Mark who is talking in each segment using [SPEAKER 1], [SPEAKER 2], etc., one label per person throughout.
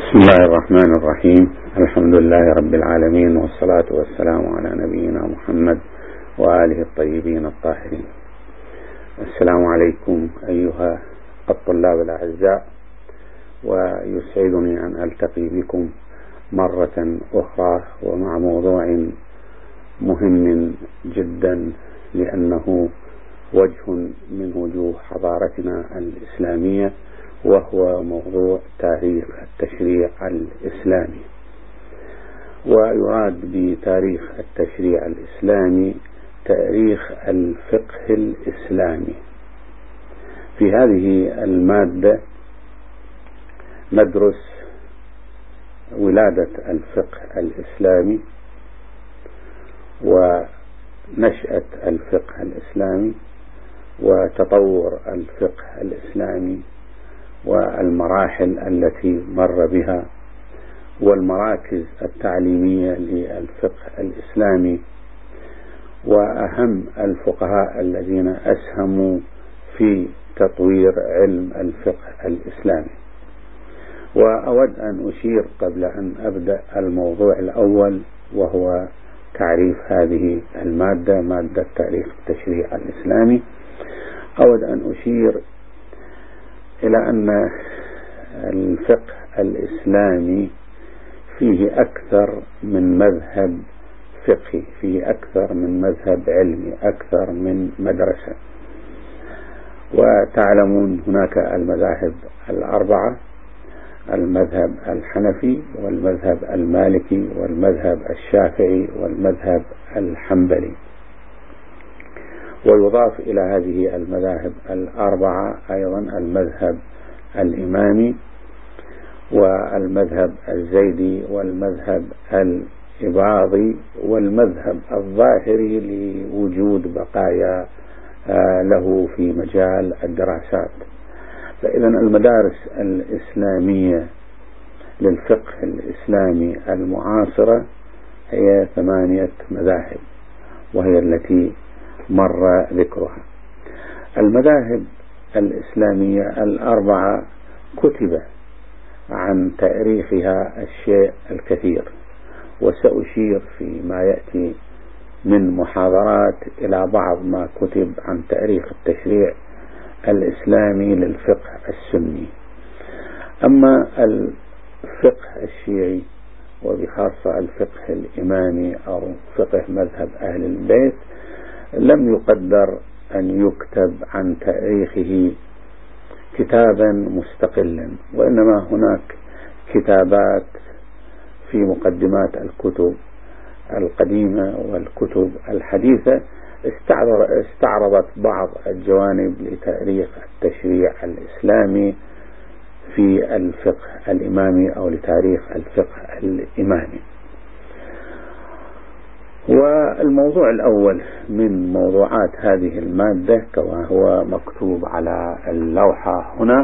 [SPEAKER 1] بسم الله الرحمن الرحيم. الحمد لله رب العالمين، والصلاة والسلام على نبينا محمد وآله الطيبين الطاهرين. السلام عليكم أيها الطلاب الأعزاء، ويسعدني أن ألتقي بكم مرة أخرى ومع موضوع مهم جدا، لأنه وجه من وجوه حضارتنا الإسلامية، وهو موضوع تاريخ التشريع الإسلامي. ويراد بتاريخ التشريع الإسلامي تاريخ الفقه الإسلامي. في هذه المادة ندرس ولادة الفقه الإسلامي ونشأة الفقه الإسلامي وتطور الفقه الإسلامي والمراحل التي مر بها والمراكز التعليمية للفقه الإسلامي وأهم الفقهاء الذين أسهموا في تطوير علم الفقه الإسلامي. وأود أن أشير قبل أن أبدأ الموضوع الأول، وهو تعريف هذه المادة، مادة تاريخ التشريع الإسلامي. أود أن أشير إلى أن الفقه الإسلامي فيه أكثر من مذهب فقهي، فيه أكثر من مذهب علمي، أكثر من مدرسة. وتعلمون هناك المذاهب الأربعة: المذهب الحنفي والمذهب المالكي والمذهب الشافعي والمذهب الحنبلي. ويضاف إلى هذه المذاهب الأربعة أيضا المذهب الإمامي والمذهب الزيدي والمذهب الإباضي والمذهب الظاهري، لوجود بقايا له في مجال الدراسات. فإذا المدارس الإسلامية للفقه الإسلامي المعاصرة هي 8 مذاهب، وهي التي مر ذكرها. المذاهب الإسلامية الأربعة كتب عن تاريخها الشيء الكثير، وسأشير فيما يأتي من محاضرات إلى بعض ما كتب عن تاريخ التشريع الإسلامي للفقه السني. أما الفقه الشيعي، وبخاصة الفقه الإمامي أو فقه مذهب أهل البيت، لم يقدر أن يكتب عن تاريخه كتابا مستقلا، وإنما هناك كتابات في مقدمات الكتب القديمة والكتب الحديثة استعرضت بعض الجوانب لتاريخ التشريع الإسلامي في الفقه الإمامي أو لتاريخ الفقه الإمامي. والموضوع الأول من موضوعات هذه المادة كما هو مكتوب على اللوحة هنا: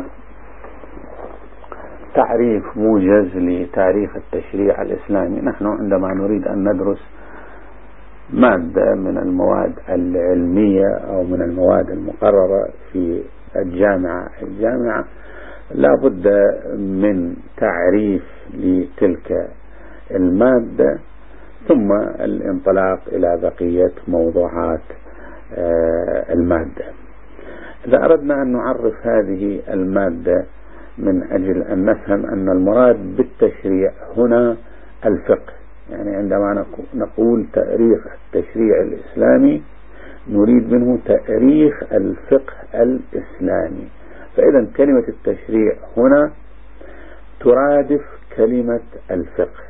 [SPEAKER 1] تعريف موجز لتاريخ التشريع الإسلامي. نحن عندما نريد أن ندرس مادة من المواد العلمية أو من المواد المقررة في الجامعة لا بد من تعريف لتلك المادة، ثم الانطلاق إلى بقية موضوعات المادة. إذا أردنا أن نعرف هذه المادة من أجل أن نفهم أن المراد بالتشريع هنا الفقه، يعني عندما نقول تاريخ التشريع الإسلامي نريد منه تاريخ الفقه الإسلامي. فإذا كلمة التشريع هنا ترادف كلمة الفقه.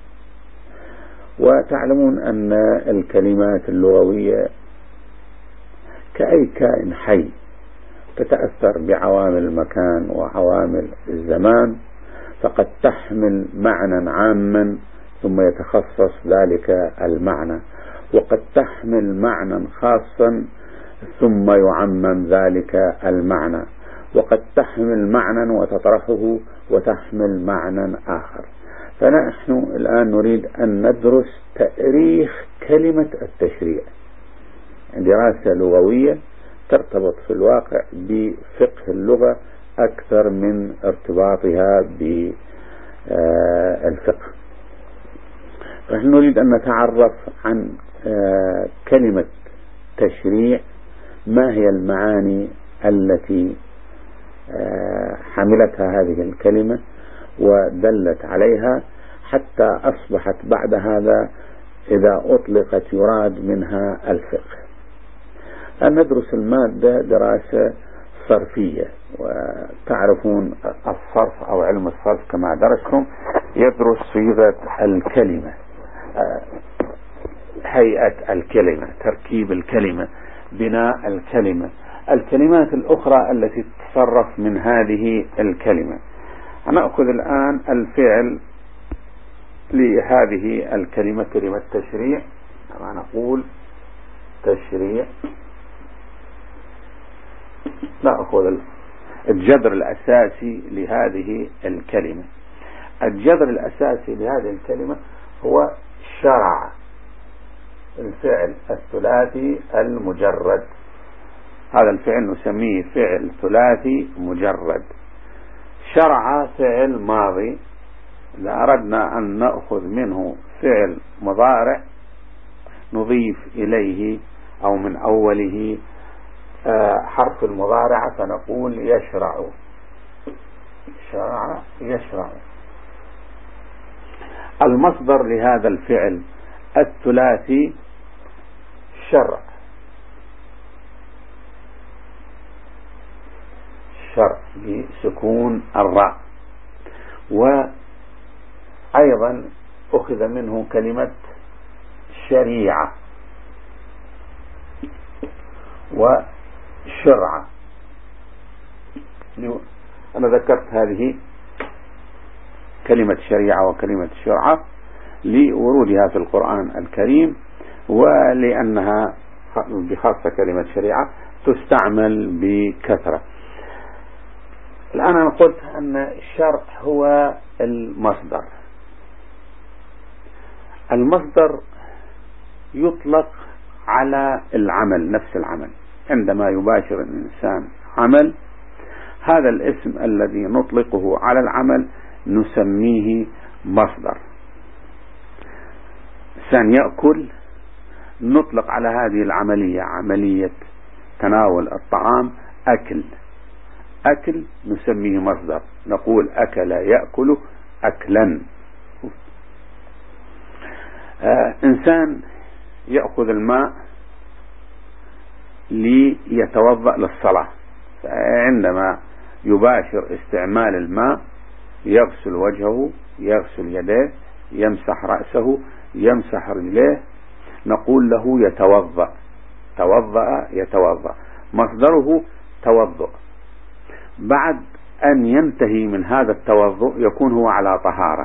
[SPEAKER 1] وتعلمون أن الكلمات اللغوية كأي كائن حي تتأثر بعوامل المكان وعوامل الزمان، فقد تحمل معنى عاما ثم يتخصص ذلك المعنى، وقد تحمل معنى خاصا ثم يعمم ذلك المعنى، وقد تحمل معنى وتطرحه وتحمل معنى آخر. فنحن الآن نريد أن ندرس تاريخ كلمة التشريع، دراسة لغوية ترتبط في الواقع بفقه اللغة أكثر من ارتباطها الفقه. نحن نريد أن نتعرف عن كلمة تشريع، ما هي المعاني التي حملتها هذه الكلمة ودلت عليها، حتى أصبحت بعد هذا إذا أطلقت يراد منها الفقه. أن ندرس المادة دراسة صرفية، وتعرفون الصرف أو علم الصرف كما درستم يدرس صيغة الكلمة، هيئة الكلمة، تركيب الكلمة، بناء الكلمة، الكلمات الأخرى التي تتصرف من هذه الكلمة. نأخذ الآن الفعل لهذه الكلمة، كلمة تشريع، كما نقول تشريع. نأخذ الجذر الأساسي لهذه الكلمة. الجذر الأساسي لهذه الكلمة هو شرع، الفعل الثلاثي المجرد. هذا الفعل نسميه فعل ثلاثي مجرد. شرع فعل ماضي، إذا أردنا أن نأخذ منه فعل مضارع نضيف إليه أو من أوله حرف المضارعة فنقول يشرع. شرع يشرع. المصدر لهذا الفعل الثلاثي شرع، شرع بسكون الراء. وأيضا أخذ منه كلمة شريعة وشرعة. أنا ذكرت هذه كلمة شريعة وكلمة شرعة لورودها في القرآن الكريم، ولأنها بخاصة كلمة شريعة تستعمل بكثرة. الآن أنا قلت أن الشرع هو المصدر. المصدر يطلق على العمل، نفس العمل. عندما يباشر الإنسان عمل، هذا الاسم الذي نطلقه على العمل نسميه مصدر. إنسان يأكل، نطلق على هذه العملية عملية تناول الطعام أكل. أكل نسميه مصدر، نقول أكل يأكل أكلا. إنسان يأخذ الماء ليتوضأ للصلاة، عندما يباشر استعمال الماء يغسل وجهه، يغسل يديه، يمسح رأسه، يمسح رجليه، نقول له يتوضأ. توضأ يتوضأ، مصدره توضؤ. بعد أن ينتهي من هذا التوضؤ يكون هو على طهارة.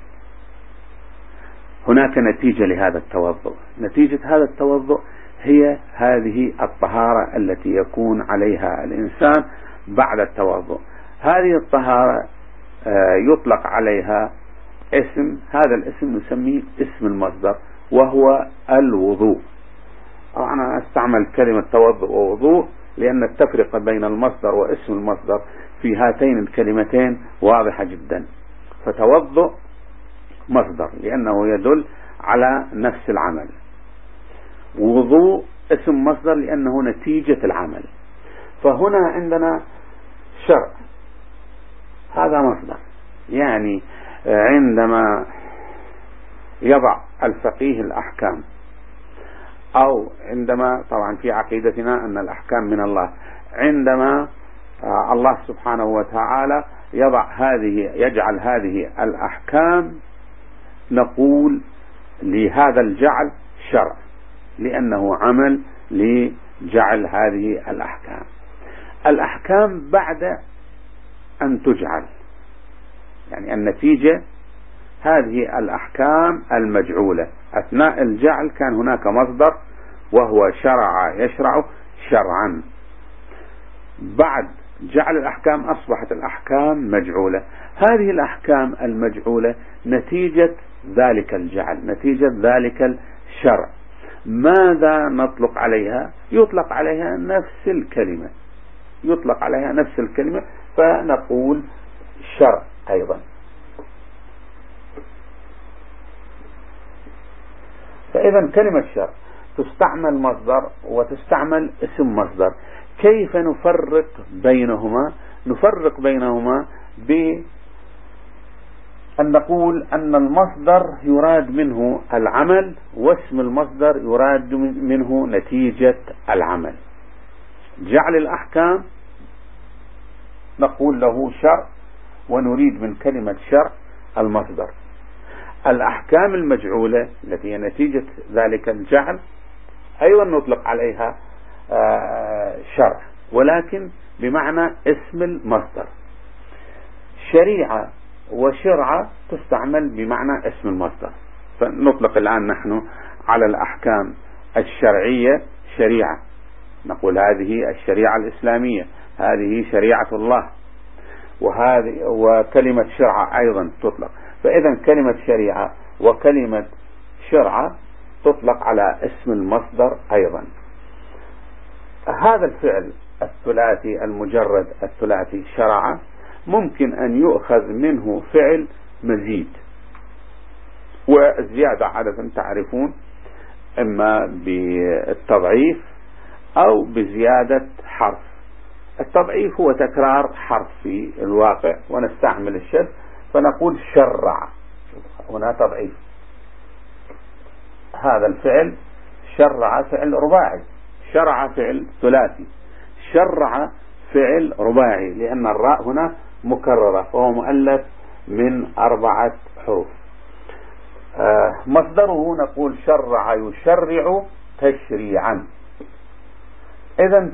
[SPEAKER 1] هناك نتيجة لهذا التوضؤ، نتيجة هذا التوضؤ هي هذه الطهارة التي يكون عليها الإنسان بعد التوضؤ. هذه الطهارة يطلق عليها اسم، هذا الاسم نسميه اسم المصدر وهو الوضوء. أنا أستعمل كلمة توضؤ ووضوء لأن التفرقة بين المصدر واسم المصدر في هاتين الكلمتين واضحة جدا. فتوضؤ مصدر لأنه يدل على نفس العمل، وضوء اسم مصدر لأنه نتيجة العمل. فهنا عندنا شرع، هذا مصدر. يعني عندما يضع الفقيه الأحكام، أو عندما، طبعا في عقيدتنا أن الأحكام من الله، عندما الله سبحانه وتعالى يجعل هذه الأحكام نقول لهذا الجعل شرع، لأنه عمل لجعل هذه الأحكام. الأحكام بعد أن تجعل، يعني النتيجة هذه الأحكام المجعولة. أثناء الجعل كان هناك مصدر وهو شرع يشرع شرعا. بعد جعل الأحكام أصبحت الأحكام مجعولة. هذه الأحكام المجعولة نتيجة ذلك الجعل، نتيجة ذلك الشرع. ماذا نطلق عليها؟ يطلق عليها نفس الكلمة، يطلق عليها نفس الكلمة، فنقول شرع أيضا. فإذا كلمة شرع تستعمل مصدر وتستعمل اسم مصدر. كيف نفرق بينهما؟ نفرق بينهما بأن نقول أن المصدر يراد منه العمل، واسم المصدر يراد منه نتيجة العمل. جعل الأحكام نقول له شرع، ونريد من كلمة شرع المصدر. الأحكام المجعولة التي هي نتيجة ذلك الجعل أيضا نطلق عليها شرع، ولكن بمعنى اسم المصدر. شريعة وشرعة تستعمل بمعنى اسم المصدر. فنطلق الآن نحن على الأحكام الشرعية شريعة، نقول هذه الشريعة الإسلامية، هذه شريعة الله، وكلمة شرعة أيضا تطلق. فإذا كلمة شريعة وكلمة شرعة تطلق على اسم المصدر أيضا. هذا الفعل الثلاثي المجرد الثلاثي شرع ممكن أن يؤخذ منه فعل مزيد، والزيادة عادة تعرفون إما بالتضعيف أو بزيادة حرف. التضعيف هو تكرار حرف في الواقع، ونستعمل الشذ فنقول شرع، هنا تضعيف. هذا الفعل شرع فعل رباعي، شرع فعل ثلاثي، شرع فعل رباعي، لأن الراء هنا مكررة، فهو مؤلف من 4 حروف. مصدره نقول شرع يشرع تشريعا. إذن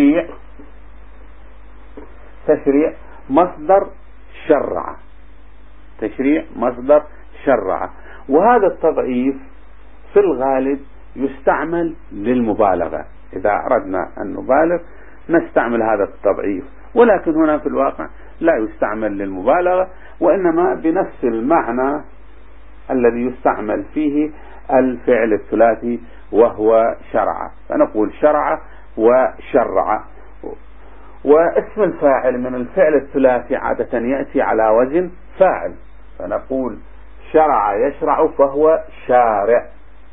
[SPEAKER 1] تشريع مصدر شرع، تشريع مصدر شرع. وهذا التضعيف في الغالب يستعمل للمبالغة، إذا أردنا أن نبالغ نستعمل هذا التضعيف، ولكن هنا في الواقع لا يستعمل للمبالغة، وإنما بنفس المعنى الذي يستعمل فيه الفعل الثلاثي وهو شرع. فنقول شرع وشرع. واسم الفاعل من الفعل الثلاثي عادة يأتي على وزن فاعل، فنقول شرع يشرع فهو شارع.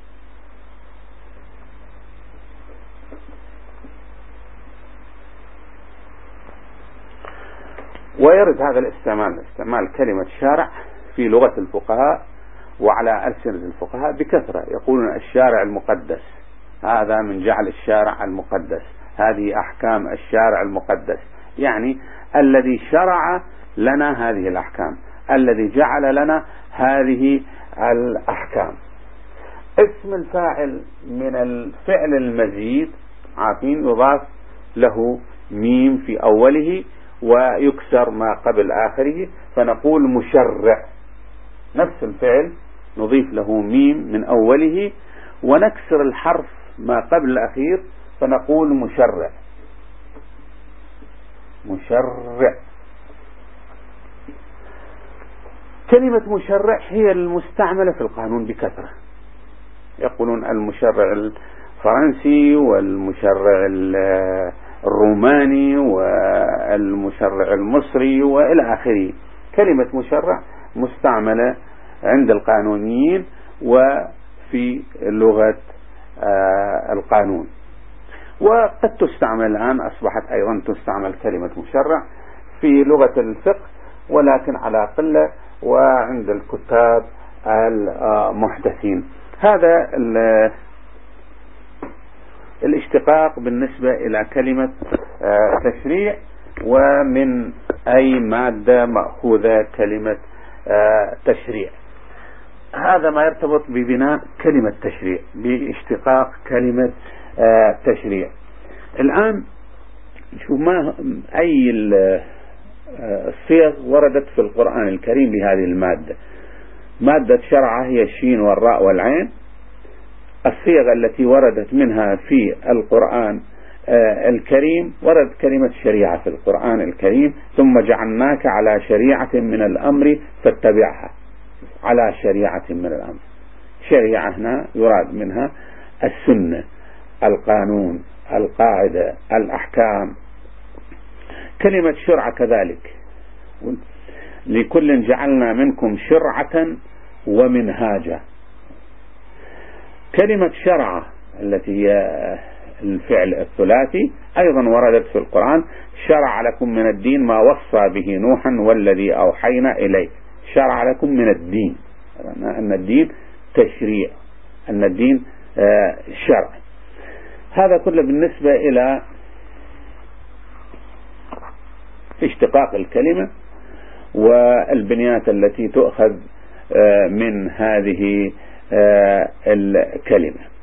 [SPEAKER 1] ويرد هذا استعمال كلمة شارع في لغة الفقهاء وعلى ألسنة الفقهاء بكثرة. يقولون الشارع المقدس، هذا من جعل الشارع المقدس، هذه أحكام الشارع المقدس، يعني الذي شرع لنا هذه الأحكام، الذي جعل لنا هذه الأحكام. اسم الفاعل من الفعل المزيد عارفين يضاف له ميم في أوله ويكسر ما قبل آخره، فنقول مشرع. نفس الفعل نضيف له ميم من أوله ونكسر الحرف ما قبل الأخير، فنقول مشرع. مشرع. كلمة مشرع هي المستعملة في القانون بكثرة. يقولون المشرع الفرنسي والمشرع الروماني والمشرع المصري وإلى آخره. كلمة مشرع مستعملة عند القانونيين وفي لغة القانون، وقد تستعمل الآن، أصبحت أيضا تستعمل كلمة مشرع في لغة الفقه، ولكن على قلة وعند الكتاب المحدثين. هذا الاشتقاق بالنسبة إلى كلمة تشريع، ومن أي مادة مأخوذة كلمة تشريع. هذا ما يرتبط ببناء كلمة تشريع، باشتقاق كلمة تشريع. الآن شوف ما أي الصيغ وردت في القرآن الكريم لهذه المادة. مادة شرع هي الشين والراء والعين. الصيغ التي وردت منها في القرآن الكريم وردت كلمة شريعة في القرآن الكريم، ثم جعلناك على شريعة من الأمر فاتبعها. على شريعة من الأمر، شريعة هنا يراد منها السنة، القانون، القاعدة، الأحكام. كلمة شرعة كذلك، لكل جعلنا منكم شرعة ومنهاجا. كلمة شرع التي هي الفعل الثلاثي أيضا وردت في القرآن: شرع لكم من الدين ما وصى به نوحا والذي أوحينا إليه. شرع لكم من الدين، أن الدين تشريع، أن الدين شرع. هذا كله بالنسبة إلى اشتقاق الكلمة والبنيات التي تؤخذ من هذه الكلمة.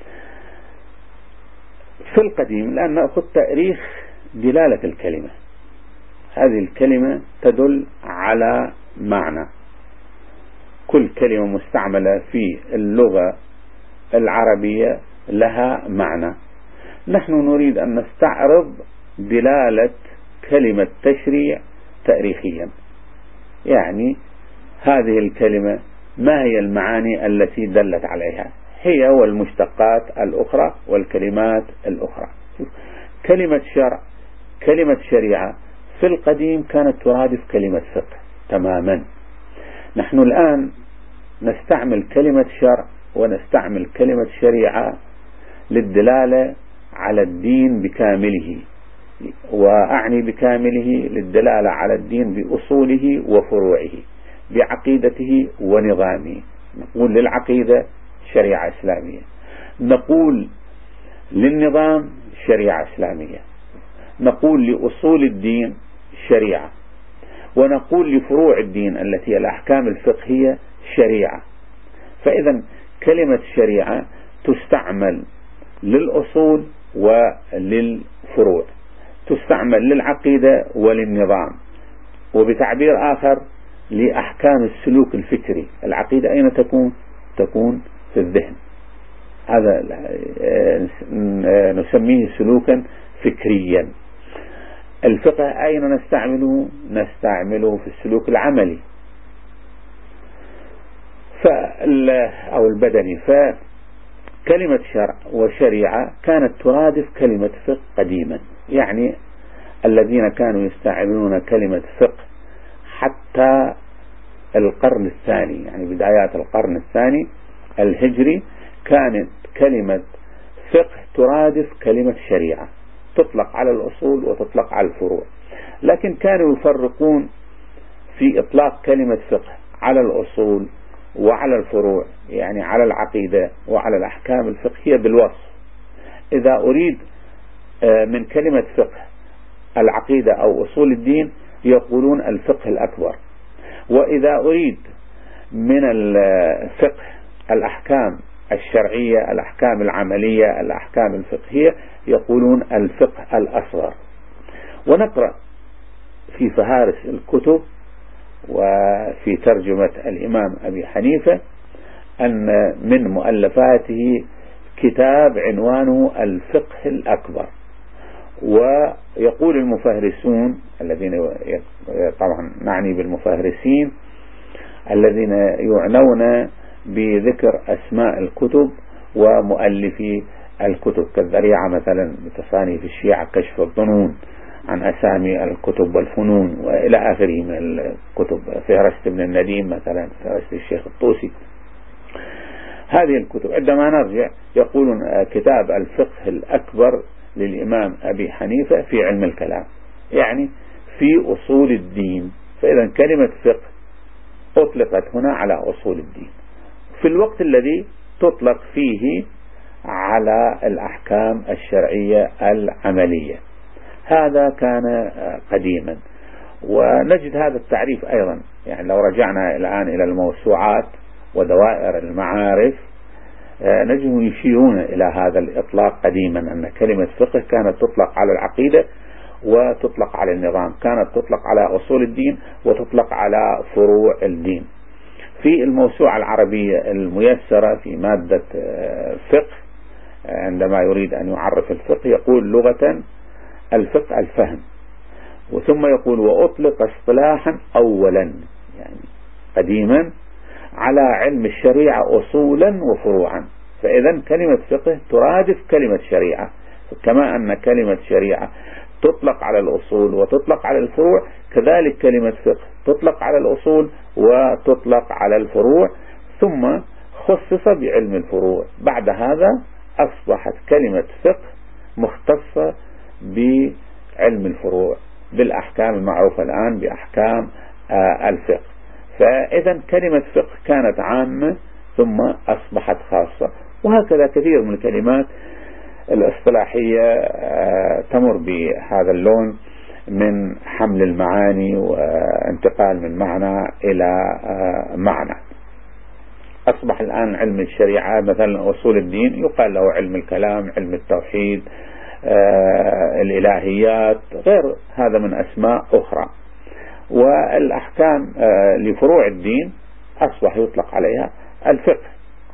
[SPEAKER 1] في القديم الآن نأخذ تاريخ دلالة الكلمة. هذه الكلمة تدل على معنى. كل كلمة مستعملة في اللغة العربية لها معنى. نحن نريد أن نستعرض دلالة كلمة تشريع تاريخيا، يعني هذه الكلمة ما هي المعاني التي دلت عليها، هي والمشتقات الأخرى والكلمات الأخرى. كلمة شرع، كلمة شريعة في القديم كانت ترادف كلمة فقه تماما. نحن الآن نستعمل كلمة شرع ونستعمل كلمة شريعة للدلالة على الدين بكامله، وأعني بكامله للدلالة على الدين بأصوله وفروعه، بعقيدته ونظامه. نقول للعقيدة شريعة إسلامية، نقول للنظام شريعة إسلامية، نقول لأصول الدين شريعة، ونقول لفروع الدين التي هي الأحكام الفقهية شريعة. فإذا كلمة شريعة تستعمل للأصول وللفروع، تستعمل للعقيدة وللنظام، وبتعبير آخر لأحكام السلوك الفكري. العقيدة أين تكون؟ تكون في الذهن، هذا نسميه سلوكا فكريا. الفقه أين نستعمله؟ نستعمله في السلوك العملي أو البدني. فكلمة شرع وشريعة كانت ترادف كلمة فقه قديما، يعني الذين كانوا يستعملون كلمة فقه حتى القرن الثاني، يعني بدايات القرن الثاني الهجري، كانت كلمة فقه ترادف كلمة شريعة، تطلق على الأصول وتطلق على الفروع. لكن كانوا يفرقون في إطلاق كلمة فقه على الأصول وعلى الفروع، يعني على العقيدة وعلى الأحكام الفقهية بالوصف. إذا أريد من كلمة فقه العقيدة أو أصول الدين يقولون الفقه الأكبر، وإذا أريد من الفقه الأحكام الشرعية، الأحكام العملية، الأحكام الفقهية، يقولون الفقه الأصغر. ونقرأ في فهارس الكتب وفي ترجمة الإمام أبي حنيفة أن من مؤلفاته كتاب عنوانه الفقه الأكبر. ويقول المفهرسون الذين، طبعا نعني بالمفهرسين الذين يعنون بذكر أسماء الكتب ومؤلفي الكتب، كالذريعة مثلا بتصانيف الشيعة كشف الظنون عن أسامي الكتب والفنون وإلى آخره من الكتب، فهرست ابن النديم مثلا، فهرست الشيخ الطوسي. هذه الكتب عندما نرجع يقولون كتاب الفقه الأكبر للإمام أبي حنيفة في علم الكلام، يعني في أصول الدين. فإذا كلمة فقه أطلقت هنا على أصول الدين في الوقت الذي تطلق فيه على الأحكام الشرعية العملية. هذا كان قديما، ونجد هذا التعريف أيضا، يعني لو رجعنا الآن إلى الموسوعات ودوائر المعارف نجد يشيرون إلى هذا الإطلاق قديما، أن كلمة فقه كانت تطلق على العقيدة وتطلق على النظام، كانت تطلق على أصول الدين وتطلق على فروع الدين. في الموسوعة العربية الميسرة في مادة فقه عندما يريد أن يعرف الفقه يقول لغة الفقه الفهم، وثم يقول وأطلق اصطلاحا أولا، يعني قديما، على علم الشريعة أصولا وفروعا. فإذا كلمة فقه ترادف كلمة شريعة، كما أن كلمة شريعة تطلق على الأصول وتطلق على الفروع، كذلك كلمة فقه تطلق على الأصول وتطلق على الفروع. ثم
[SPEAKER 2] خصص بعلم الفروع. بعد هذا أصبحت كلمة فقه مختصة بعلم الفروع، بالأحكام المعروفة الآن بأحكام الفقه. فإذا كلمة فقه كانت عامة ثم أصبحت خاصة، وهكذا كثير من الكلمات الاصطلاحية تمر بهذا اللون من حمل المعاني وانتقال من معنى إلى معنى. أصبح الآن علم الشريعة مثلا أصول الدين يقال له علم الكلام، علم التوحيد، الإلهيات، غير هذا من أسماء أخرى. والأحكام لفروع الدين أصبح يطلق عليها الفقه.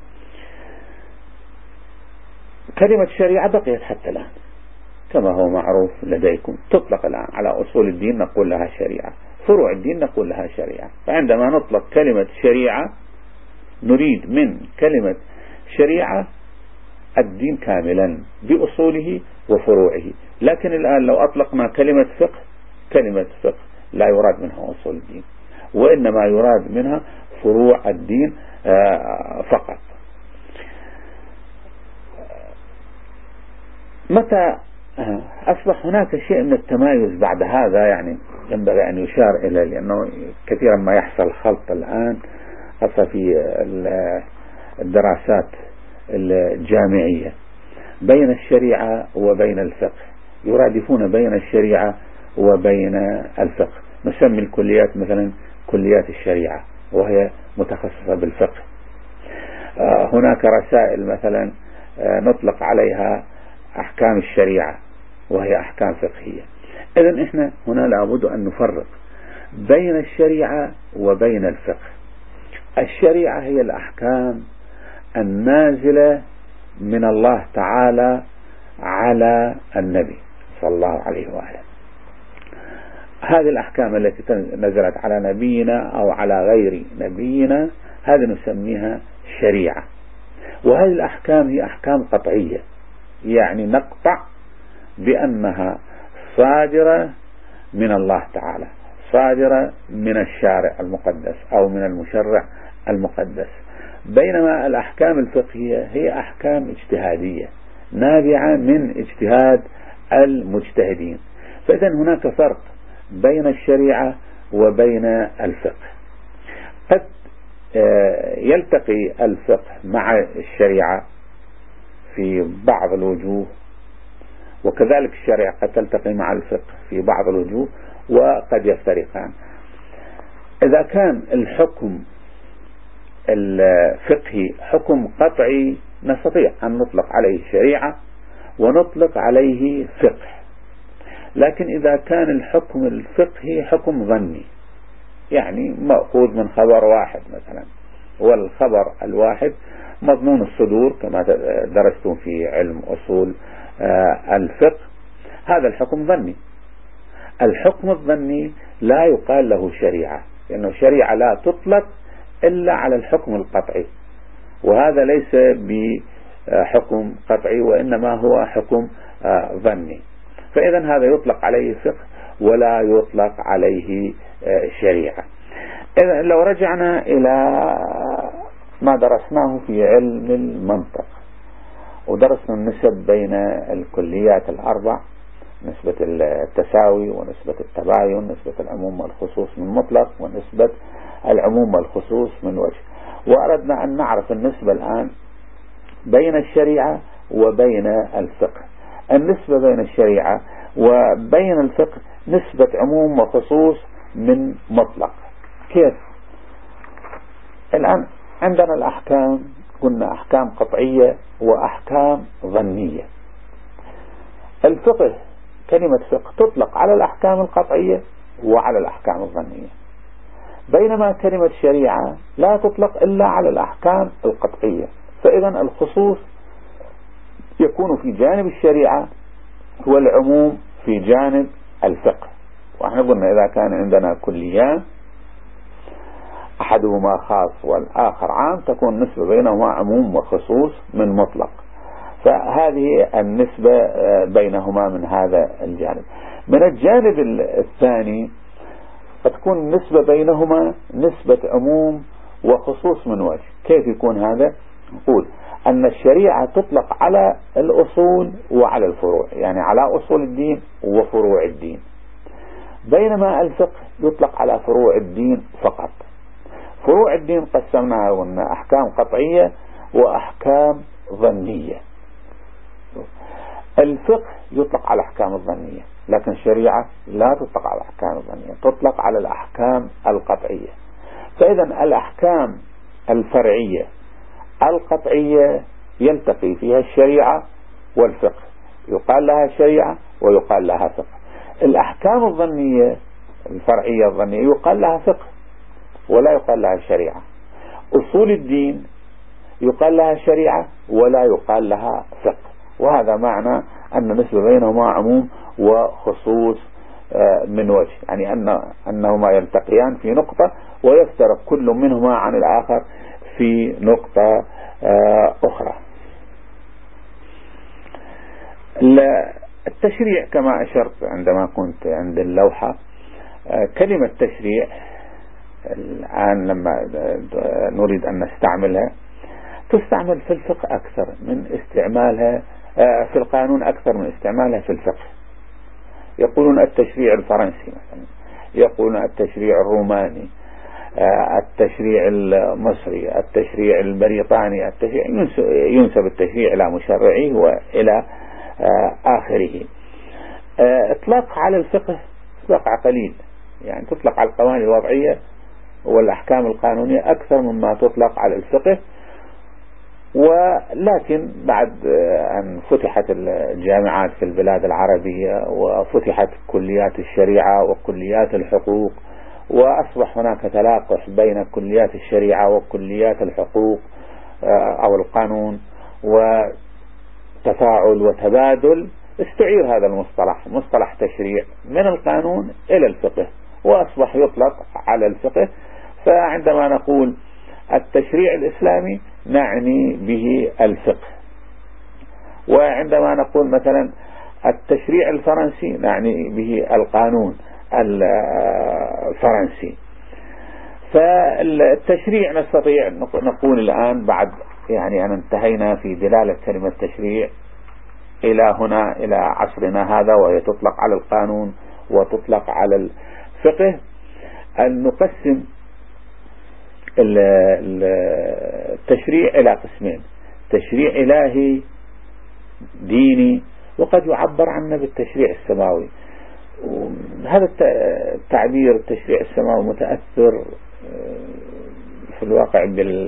[SPEAKER 2] كلمة شريعة بقيت حتى الآن كما هو معروف لديكم، تطلق الآن على أصول الدين نقول لها شريعة، فروع الدين نقول لها شريعة. فعندما نطلق كلمة شريعة نريد من كلمة شريعة الدين كاملا بأصوله وفروعه. لكن الآن لو أطلقنا كلمة فقه لا يراد منها أصول الدين، وإنما يراد منها فروع الدين فقط. متى أصبح هناك شيء من التمايز بعد هذا، يعني ينبغي أن يشار إليه، لأنه كثيرا ما يحصل خلط الآن خاصة في الدراسات الجامعية بين الشريعة وبين الفقه، يرادفون بين الشريعة وبين الفقه. نسمي الكليات مثلا كليات الشريعة وهي متخصصة بالفقه. هناك رسائل مثلا نطلق عليها أحكام الشريعة وهي أحكام فقهية. إذن إحنا هنا لابد أن نفرق بين الشريعة وبين الفقه. الشريعة هي الأحكام النازلة من الله تعالى على النبي صلى الله عليه وآله. هذه الأحكام التي نزلت على نبينا أو على غير نبينا هذه نسميها شريعة. وهذه الأحكام هي أحكام قطعية، يعني نقطع بأنها صادرة من الله تعالى، صادرة من الشارع المقدس أو من المشرع المقدس. بينما الأحكام الفقهية هي أحكام اجتهادية نابعة من اجتهاد المجتهدين. فإذن هناك فرق بين الشريعة وبين الفقه. قد يلتقي الفقه مع الشريعة في بعض الوجوه، وكذلك الشريعة قد تلتقي مع الفقه في بعض الوجوه وقد يفترقان. إذا كان الحكم الفقهي حكم قطعي نستطيع أن نطلق عليه شريعة ونطلق عليه فقه. لكن إذا كان الحكم الفقهي حكم ظني، يعني مأخوذ من خبر واحد مثلا، والخبر الواحد مضمون الصدور كما درستم في علم أصول الفقه، هذا الحكم ظني. الحكم الظني لا يقال له شريعة، لأنه شريعة لا تطلق إلا على الحكم القطعي، وهذا ليس بحكم قطعي وإنما هو حكم ظني. فإذا هذا يطلق عليه فقه ولا يطلق عليه شريعة. إذا لو رجعنا إلى ما درسناه في علم المنطق ودرسنا النسب بين الكليات الأربع، نسبة التساوي ونسبة التباين، نسبة العموم والخصوص من مطلق، ونسبة العموم والخصوص من وجه، وأردنا أن نعرف النسبة الآن بين الشريعة وبين الفقه. النسبة بين الشريعة وبين الفقه نسبة عموم وخصوص من مطلق. كيف؟ الآن عندنا الأحكام، قلنا أحكام قطعية وأحكام ظنية. الفقه كلمة فقه تطلق على الأحكام القطعية وعلى الأحكام الظنية، بينما كلمة شريعة لا تطلق إلا على الأحكام القطعية. فإذا الخصوص يكون في جانب الشريعة والعموم في جانب الفقه. وإحنا قلنا إذا كان عندنا كليان أحدهما خاص والآخر عام تكون النسبة بينهما عموم وخصوص من مطلق، فهذه النسبة بينهما من هذا الجانب. من الجانب الثاني تكون النسبة بينهما نسبة عموم وخصوص من وجه. كيف يكون هذا؟ نقول أن الشريعة تطلق على الأصول وعلى الفروع، يعني على أصول الدين وفروع الدين، بينما الفقه يطلق على فروع الدين فقط. فروع الدين قسمناها قلنا أحكام قطعية وأحكام ظنية. الفقه يطلق على الأحكام الظنية، لكن الشريعة لا تطلق على الأحكام الظنية، تطلق على الأحكام القطعية. فإذا الأحكام الفرعية القطعية يلتقي فيها الشريعة والفقه، يقال لها شريعة ويقال لها فقه. الأحكام الظنية الفرعية الظنية يقال لها فقه ولا يقال لها شريعة. أصول الدين يقال لها شريعة ولا يقال لها فقه. وهذا معنى أن نسبة بينهما عموم وخصوص من وجه، يعني أنهما يلتقيان في نقطة ويفترق كل منهما عن الآخر في نقطة أخرى. التشريع كما أشرت عندما كنت عند اللوحة، كلمة تشريع الآن لما نريد أن نستعملها تستعمل في الفقه أكثر من استعمالها في القانون، أكثر من استعمالها في الفقه. يقولون التشريع الفرنسي مثلا، يقولون التشريع الروماني، التشريع المصري، التشريع البريطاني، ينسب التشريع إلى مشرعيه وإلى آخره. اطلاق على الفقه اطلاق قليل، يعني تطلق على القوانين الوضعية والأحكام القانونية أكثر مما تطلق على الفقه. ولكن بعد أن فتحت الجامعات في البلاد العربية وفتحت كليات الشريعة وكليات الحقوق، وأصبح هناك تلاقح بين كليات الشريعة وكليات الحقوق أو القانون وتفاعل وتبادل، استعير هذا المصطلح مصطلح تشريع من القانون إلى الفقه وأصبح يطلق على الفقه. فعندما نقول التشريع الإسلامي نعني به الفقه، وعندما نقول مثلا التشريع الفرنسي نعني به القانون الفرنسي. فالتشريع نستطيع نقول الآن بعد يعني أن انتهينا في دلالة كلمة تشريع إلى هنا إلى عصرنا هذا، وهي تطلق على القانون وتطلق على الفقه، أن نقسم التشريع إلى قسمين: تشريع إلهي ديني، وقد يعبر عنه بالتشريع السماوي. هذا التعبير التشريع السماوي متأثر في الواقع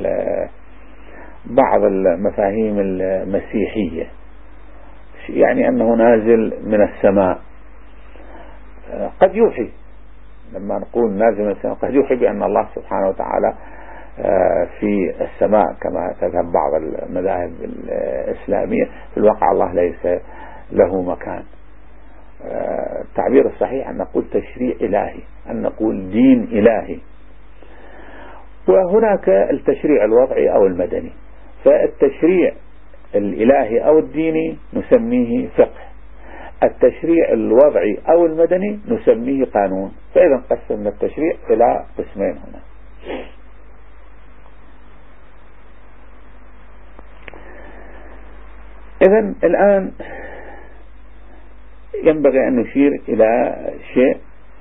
[SPEAKER 2] ببعض المفاهيم المسيحية، يعني أنه نازل من السماء. قد يوحي، لما نقول نازل من السماء قد يوحي بأن الله سبحانه وتعالى في السماء كما تذهب بعض المذاهب الإسلامية. في الواقع الله ليس له مكان. التعبير الصحيح أن نقول تشريع إلهي، أن نقول دين إلهي. وهناك التشريع الوضعي أو المدني. فالتشريع الإلهي أو الديني نسميه فقه، التشريع الوضعي أو المدني نسميه قانون. فإذا قسمنا التشريع إلى قسمين هنا. إذن الآن ينبغي أن نشير إلى شيء.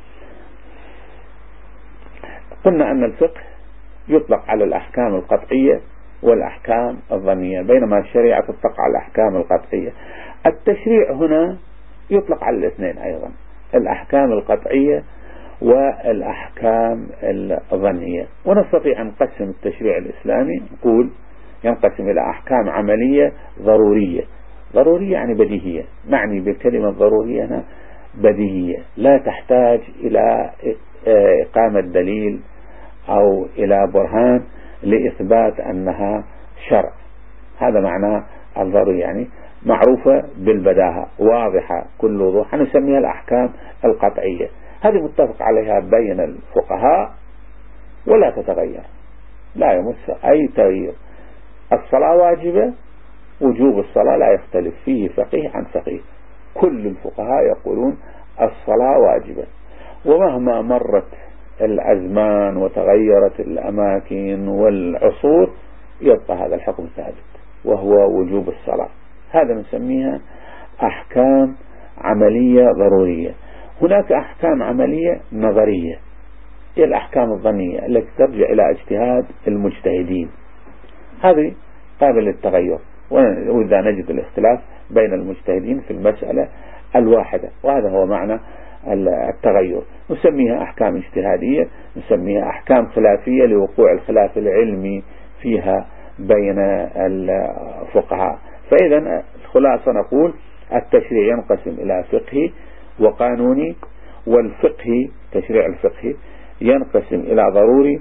[SPEAKER 2] قلنا أن الفقه يطلق على الأحكام القطعية والأحكام الظنية، بينما الشريعة تطلق على الأحكام القطعية. التشريع هنا يطلق على الاثنين أيضا، الأحكام القطعية والأحكام الظنية. ونستطيع أن نقسم التشريع الإسلامي، نقول ينقسم إلى أحكام عملية ضرورية. ضرورية يعني بديهية، معني بالكلمة ضرورية هنا بديهية، لا تحتاج إلى إقامة دليل أو إلى برهان لإثبات أنها شرع. هذا معنى الضروري، يعني معروفة بالبداهة، واضحة كل وضوح، نسميها الأحكام القطعية. هذه متفق عليها بين الفقهاء ولا تتغير، لا يمس أي تغيير. الصلاة واجبة، وجوب الصلاة لا يختلف فيه فقيه عن فقيه، كل الفقهاء يقولون الصلاة واجبة. ومهما مرت الأزمان وتغيرت الأماكن والعصور يبقى هذا الحكم ثابت، وهو وجوب الصلاة. هذا نسميها أحكام عملية ضرورية. هناك أحكام عملية نظرية، هي الأحكام الظنية التي ترجع إلى اجتهاد المجتهدين، هذه قابل للتغير، وإذا نجد الاختلاف بين المجتهدين في المسألة الواحدة، وهذا هو معنى التغير. نسميها أحكام اجتهادية، نسميها أحكام خلافية لوقوع الخلاف العلمي فيها بين الفقهاء. فإذا الخلاصة نقول التشريع ينقسم إلى فقهي وقانوني، والفقهي تشريع الفقهي ينقسم إلى ضروري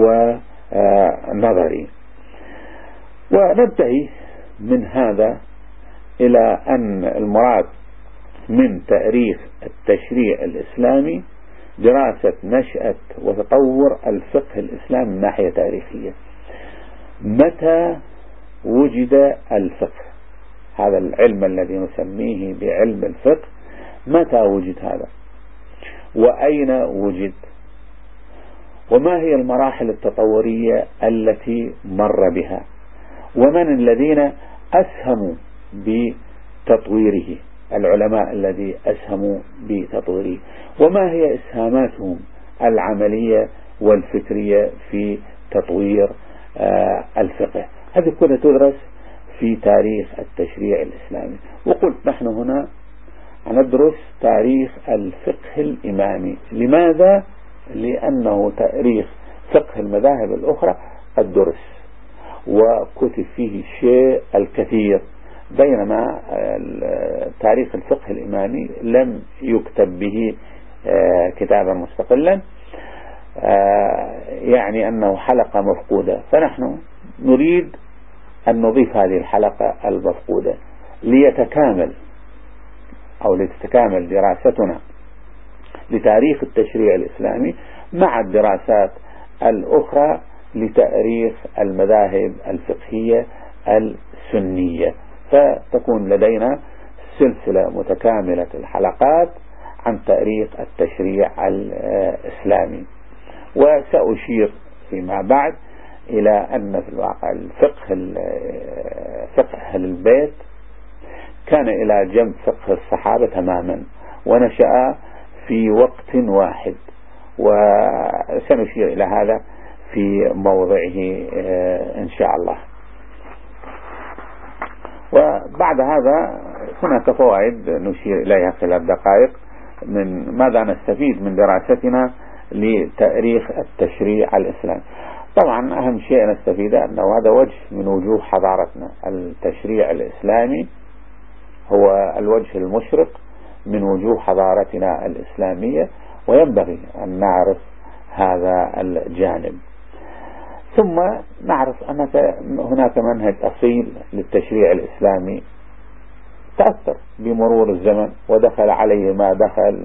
[SPEAKER 2] ونظري. وننتهي من هذا إلى أن المراد من تاريخ التشريع الإسلامي دراسة نشأة وتطور الفقه الإسلامي من ناحية تاريخية. متى وجد الفقه، هذا العلم الذي نسميه بعلم الفقه، متى وجد هذا، وأين وجد، وما هي المراحل التطورية التي مر بها، ومن الذين أسهموا بتطويره، العلماء الذي أسهموا بتطويره، وما هي إسهاماتهم العملية والفكرية في تطوير الفقه. هذه كلها تدرس في تاريخ التشريع الإسلامي. وقلت نحن هنا ندرس تاريخ الفقه الإمامي. لماذا؟ لأنه تاريخ فقه المذاهب الأخرى قد درس وكتب فيه الشيء الكثير، بينما تاريخ الفقه الإمامي لم يكتب به كتابا مستقلا، يعني أنه حلقة مفقودة. فنحن نريد أن نضيف هذه الحلقة المفقودة ليتكامل أو لتتكامل دراستنا لتاريخ التشريع الإسلامي مع الدراسات الأخرى لتاريخ المذاهب الفقهية السنية، فتكون لدينا سلسلة متكاملة الحلقات عن تاريخ التشريع الإسلامي. وسأشير فيما بعد إلى أن في الواقع فقه أهل البيت كان إلى جنب فقه الصحابة تماما، ونشأ في وقت واحد، وسنشير إلى هذا في موضعه إن شاء الله. وبعد هذا هناك فوائد نشير إليها خلال دقائق من ماذا نستفيد من دراستنا لتاريخ التشريع الإسلامي. طبعا أهم شيء نستفيده أنه هذا وجه من وجوه حضارتنا. التشريع الإسلامي هو الوجه المشرق من وجوه حضارتنا الإسلامية، وينبغي أن نعرف هذا الجانب. ثم نعرف أن هناك منهج أصيل للتشريع الإسلامي تأثر بمرور الزمن ودخل عليه ما دخل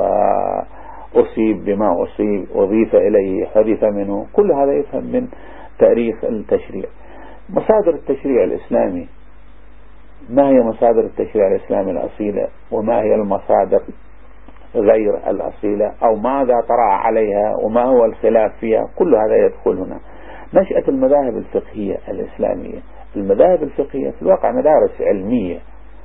[SPEAKER 2] وأصيب بما أصيب وضيف إليه حذف منه. كل هذا يفهم من تاريخ التشريع. مصادر التشريع الإسلامي، ما هي مصادر التشريع الإسلامي الأصيلة، وما هي المصادر غير الأصيلة، أو ماذا طرأ عليها وما هو الخلاف فيها، كل هذا يدخل هنا. نشأة المذاهب الفقهية الإسلامية. المذاهب الفقهية في الواقع مدارس علمية،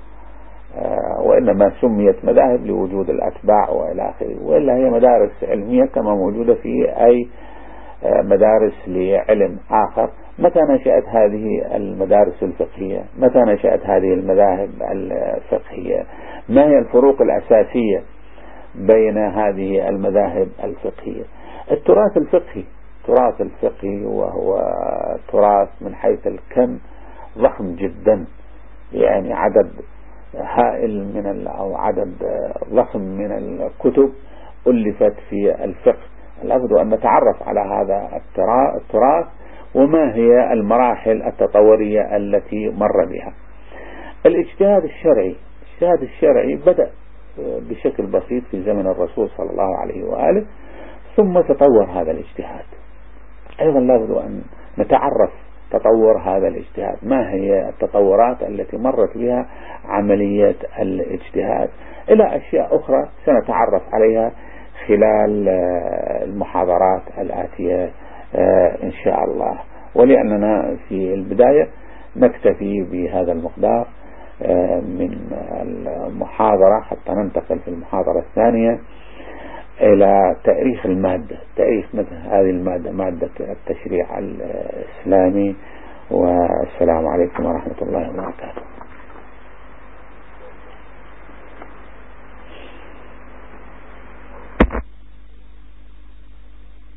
[SPEAKER 2] وإنما سميت مذاهب لوجود الأتباع وإلى آخره، وإلا هي مدارس علمية كما موجودة في أي مدارس لعلم آخر. متى نشأت هذه المدارس الفقهية؟ متى نشأت هذه المذاهب الفقهية؟ ما هي الفروق الأساسية بين هذه المذاهب الفقهية؟ التراث الفقهي وهو تراث من حيث الكم ضخم جدا، يعني عدد هائل أو عدد ضخم من الكتب ألفت في الفقه. لابد أن نتعرف على هذا التراث وما هي المراحل التطورية التي مر بها. الاجتهاد الشرعي بدأ بشكل بسيط في زمن الرسول صلى الله عليه وآله، ثم تطور هذا الاجتهاد. أيضا لابد أن نتعرف تطور هذا الاجتهاد، ما هي التطورات التي مرت بها عملية الاجتهاد، إلى أشياء أخرى سنتعرف عليها خلال المحاضرات الآتية إن شاء الله. ولأننا في البداية نكتفي بهذا المقدار من المحاضرة حتى ننتقل في المحاضرة الثانية إلى تاريخ المادة، تاريخ هذه المادة، مادة التشريع الإسلامي. والسلام عليكم ورحمة الله وبركاته.